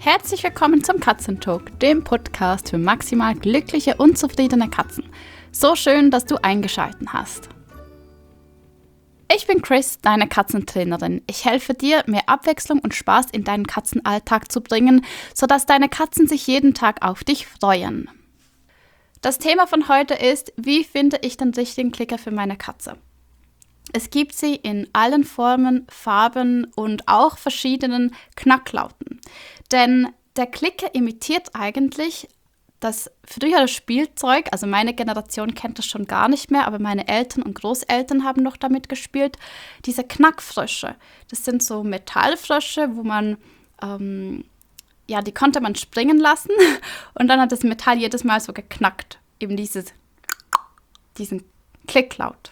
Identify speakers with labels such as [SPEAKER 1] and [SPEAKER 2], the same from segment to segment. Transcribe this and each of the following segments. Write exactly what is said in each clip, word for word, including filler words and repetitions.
[SPEAKER 1] Herzlich willkommen zum Katzentalk, dem Podcast für maximal glückliche und zufriedene Katzen. So schön, dass du eingeschaltet hast. Ich bin Chris, deine Katzentrainerin. Ich helfe dir, mehr Abwechslung und Spaß in deinen Katzenalltag zu bringen, sodass deine Katzen sich jeden Tag auf dich freuen. Das Thema von heute ist, wie finde ich den richtigen Klicker für meine Katze? Es gibt sie in allen Formen, Farben und auch verschiedenen Knacklauten. Denn der Klicker imitiert eigentlich das frühere Spielzeug, also meine Generation kennt das schon gar nicht mehr, aber meine Eltern und Großeltern haben noch damit gespielt, diese Knackfrösche. Das sind so Metallfrösche, wo man, ähm, ja, die konnte man springen lassen und dann hat das Metall jedes Mal so geknackt, eben dieses, diesen Klicklaut.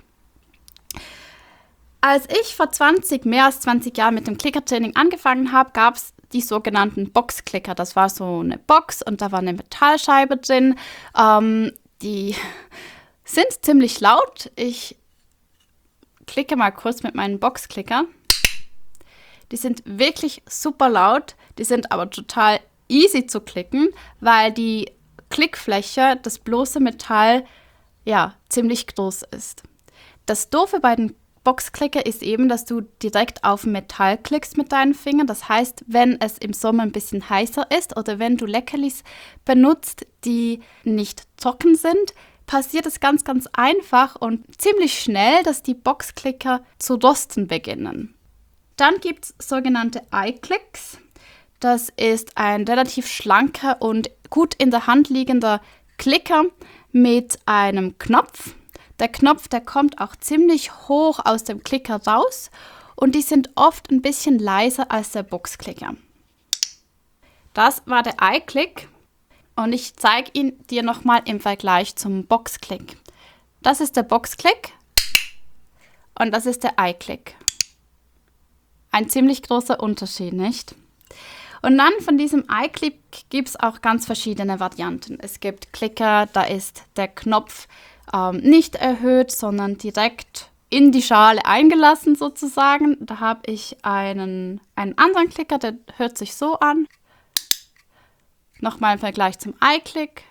[SPEAKER 1] Als ich vor zwanzig, mehr als zwanzig Jahren mit dem Klickertraining angefangen habe, gab es die sogenannten Boxklicker. Das war so eine Box und da war eine Metallscheibe drin. Ähm, die sind ziemlich laut. Ich klicke mal kurz mit meinem Boxklicker. Die sind wirklich super laut. Die sind aber total easy zu klicken, weil die Klickfläche, das bloße Metall, ja, ziemlich groß ist. Das Doofe bei den Boxklicker ist eben, dass du direkt auf Metall klickst mit deinen Fingern. Das heißt, wenn es im Sommer ein bisschen heißer ist oder wenn du Leckerlis benutzt, die nicht trocken sind, passiert es ganz, ganz einfach und ziemlich schnell, dass die Boxklicker zu rosten beginnen. Dann gibt es sogenannte iClicks. Das ist ein relativ schlanker und gut in der Hand liegender Klicker mit einem Knopf. Der Knopf, der kommt auch ziemlich hoch aus dem Klicker raus und die sind oft ein bisschen leiser als der Boxklicker. Das war der iClick und ich zeige ihn dir nochmal im Vergleich zum Boxklick. Das ist der Boxklick und das ist der iClick. Ein ziemlich großer Unterschied, nicht? Und dann von diesem iClick gibt es auch ganz verschiedene Varianten. Es gibt Klicker, da ist der Knopf ähm, nicht erhöht, sondern direkt in die Schale eingelassen sozusagen. Da habe ich einen, einen anderen Klicker, der hört sich so an. Nochmal im Vergleich zum iClick.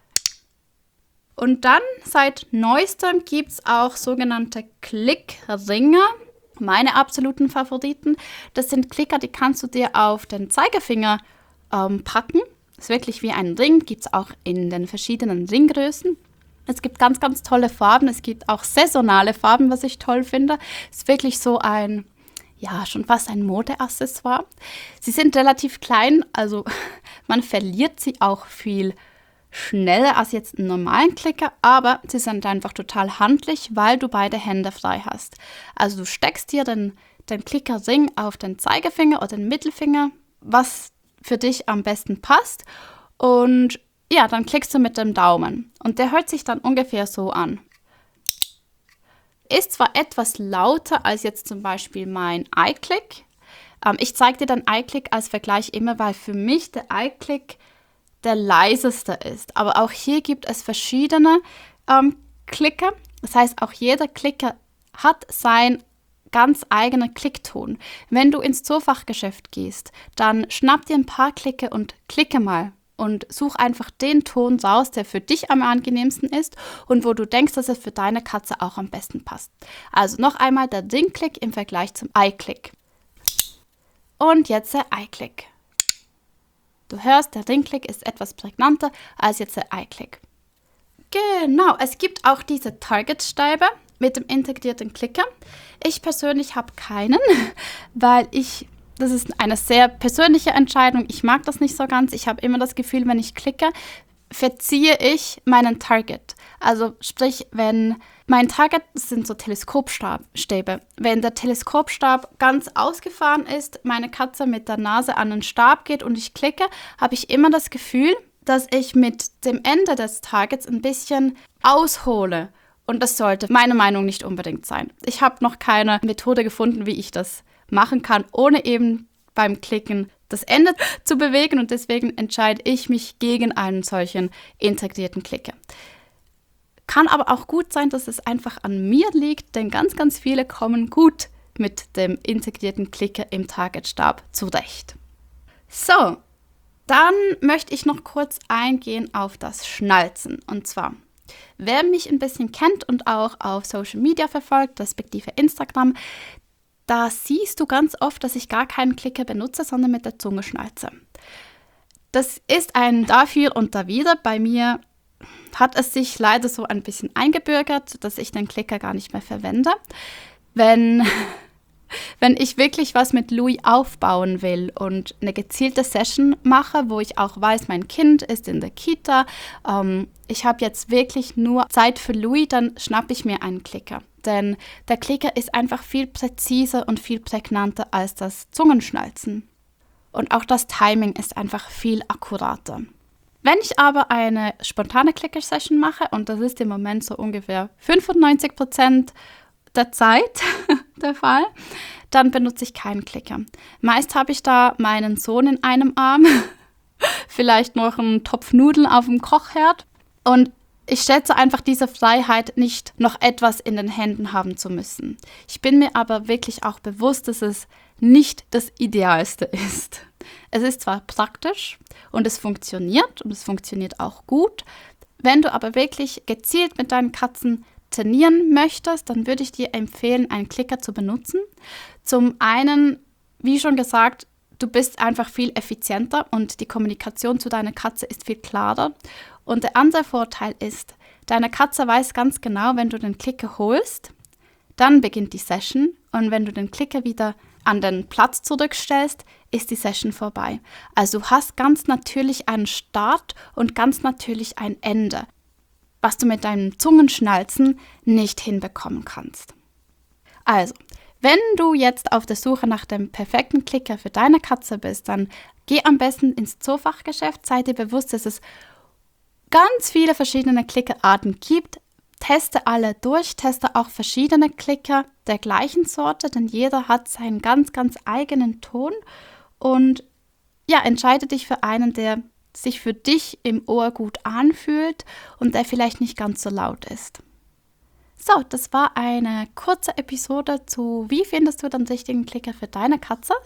[SPEAKER 1] Und dann seit neuestem gibt es auch sogenannte Klickringe. Meine absoluten Favoriten, das sind Klicker, die kannst du dir auf den Zeigefinger ähm, packen. Das ist wirklich wie ein Ring, gibt es auch in den verschiedenen Ringgrößen. Es gibt ganz, ganz tolle Farben, es gibt auch saisonale Farben, was ich toll finde. Es ist wirklich so ein, ja, schon fast ein Modeaccessoire. Sie sind relativ klein, also man verliert sie auch viel schneller als jetzt einen normalen Klicker, aber sie sind einfach total handlich, weil du beide Hände frei hast. Also du steckst dir den, den Klickerring auf den Zeigefinger oder den Mittelfinger, was für dich am besten passt, und ja, dann klickst du mit dem Daumen und der hört sich dann ungefähr so an. Ist zwar etwas lauter als jetzt zum Beispiel mein iClick. Ähm, ich zeige dir den iClick als Vergleich immer, weil für mich der iClick der leiseste ist. Aber auch hier gibt es verschiedene ähm, Klicker. Das heißt, auch jeder Klicker hat seinen ganz eigenen Klickton. Wenn du ins Zoofachgeschäft gehst, dann schnapp dir ein paar Klicker und klicke mal. Und such einfach den Ton raus, der für dich am angenehmsten ist und wo du denkst, dass er für deine Katze auch am besten passt. Also noch einmal der Ringklick im Vergleich zum iClick. Und jetzt der iClick. Du hörst, der Ringklick ist etwas prägnanter als jetzt der iClick. Genau, es gibt auch diese Target-Stäbe mit dem integrierten Klicker. Ich persönlich habe keinen, weil ich, das ist eine sehr persönliche Entscheidung, ich mag das nicht so ganz. Ich habe immer das Gefühl, wenn ich klicke, verziehe ich meinen Target. Also sprich, wenn mein Target, das sind so Teleskopstäbe, wenn der Teleskopstab ganz ausgefahren ist, meine Katze mit der Nase an den Stab geht und ich klicke, habe ich immer das Gefühl, dass ich mit dem Ende des Targets ein bisschen aushole. Und das sollte meiner Meinung nach nicht unbedingt sein. Ich habe noch keine Methode gefunden, wie ich das machen kann, ohne eben beim Klicken das Ende zu bewegen, und deswegen entscheide ich mich gegen einen solchen integrierten Klicker. Kann aber auch gut sein, dass es einfach an mir liegt, denn ganz, ganz viele kommen gut mit dem integrierten Klicker im Targetstab zurecht. So, Dann möchte ich noch kurz eingehen auf das Schnalzen. Und zwar, wer mich ein bisschen kennt und auch auf Social Media verfolgt, respektive Instagram, da siehst du ganz oft, dass ich gar keinen Klicker benutze, sondern mit der Zunge schnalze. Das ist ein dafür und da wieder. Bei mir hat es sich leider so ein bisschen eingebürgert, dass ich den Klicker gar nicht mehr verwende. Wenn, wenn ich wirklich was mit Louis aufbauen will und eine gezielte Session mache, wo ich auch weiß, mein Kind ist in der Kita, ähm, ich habe jetzt wirklich nur Zeit für Louis, dann schnappe ich mir einen Klicker. Denn der Klicker ist einfach viel präziser und viel prägnanter als das Zungenschnalzen. Und auch das Timing ist einfach viel akkurater. Wenn ich aber eine spontane Clicker-Session mache, und das ist im Moment so ungefähr fünfundneunzig Prozent der Zeit der Fall, dann benutze ich keinen Klicker. Meist habe ich da meinen Sohn in einem Arm, vielleicht noch einen Topf Nudeln auf dem Kochherd. Und ich schätze einfach diese Freiheit, nicht noch etwas in den Händen haben zu müssen. Ich bin mir aber wirklich auch bewusst, dass es nicht das Idealste ist. Es ist zwar praktisch und es funktioniert und es funktioniert auch gut. Wenn du aber wirklich gezielt mit deinen Katzen trainieren möchtest, dann würde ich dir empfehlen, einen Klicker zu benutzen. Zum einen, wie schon gesagt, du bist einfach viel effizienter und die Kommunikation zu deiner Katze ist viel klarer. Und der andere Vorteil ist, deine Katze weiß ganz genau, wenn du den Klicker holst, dann beginnt die Session und wenn du den Klicker wieder an den Platz zurückstellst, ist die Session vorbei. Also du hast ganz natürlich einen Start und ganz natürlich ein Ende, was du mit deinem Zungenschnalzen nicht hinbekommen kannst. Also, wenn du jetzt auf der Suche nach dem perfekten Klicker für deine Katze bist, dann geh am besten ins Zoofachgeschäft, sei dir bewusst, dass es ganz viele verschiedene Klickerarten gibt. Teste alle durch, teste auch verschiedene Klicker der gleichen Sorte, denn jeder hat seinen ganz, ganz eigenen Ton. Und ja, entscheide dich für einen, der sich für dich im Ohr gut anfühlt und der vielleicht nicht ganz so laut ist. So, das war eine kurze Episode zu, wie findest du den richtigen Klicker für deine Katze?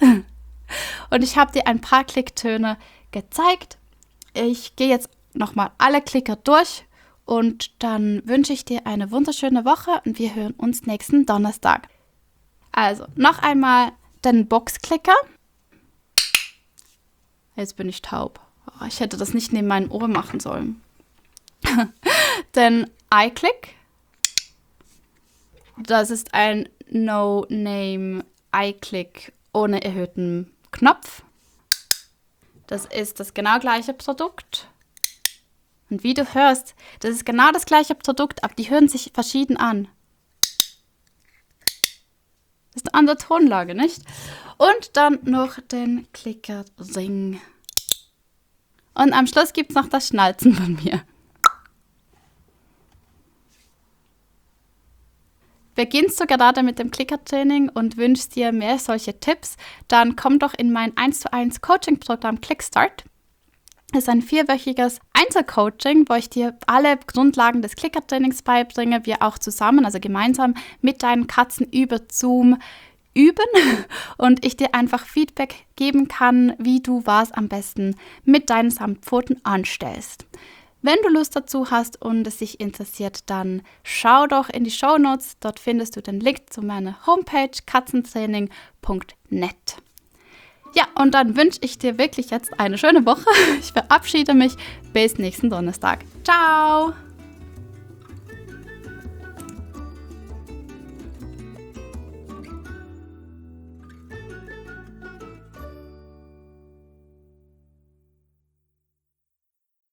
[SPEAKER 1] Und ich habe dir ein paar Klicktöne gezeigt. Ich gehe jetzt nochmal alle Klicker durch und dann wünsche ich dir eine wunderschöne Woche und wir hören uns nächsten Donnerstag. Also, noch einmal den Boxklicker. Jetzt bin ich taub. Oh, ich hätte das nicht neben meinem Ohr machen sollen. Den iClick. Das ist ein No-Name iClick ohne erhöhten Knopf. Das ist das genau gleiche Produkt. Und wie du hörst, das ist genau das gleiche Produkt, aber die hören sich verschieden an. Das ist eine andere Tonlage, nicht? Und dann noch den Klicker-Ring. Und am Schluss gibt es noch das Schnalzen von mir. Beginnst du gerade mit dem Clicker-Training und wünschst dir mehr solche Tipps, dann komm doch in mein eins zu eins Coaching-Programm Clickstart. Das ist ein vierwöchiges Einzelcoaching, wo ich dir alle Grundlagen des Clicker-Trainings beibringe, wir auch zusammen, also gemeinsam mit deinen Katzen über Zoom üben und ich dir einfach Feedback geben kann, wie du was am besten mit deinen Samtpfoten anstellst. Wenn du Lust dazu hast und es dich interessiert, dann schau doch in die Shownotes, dort findest du den Link zu meiner Homepage katzentraining punkt net. Ja, und dann wünsche ich dir wirklich jetzt eine schöne Woche. Ich verabschiede mich bis nächsten Donnerstag. Ciao!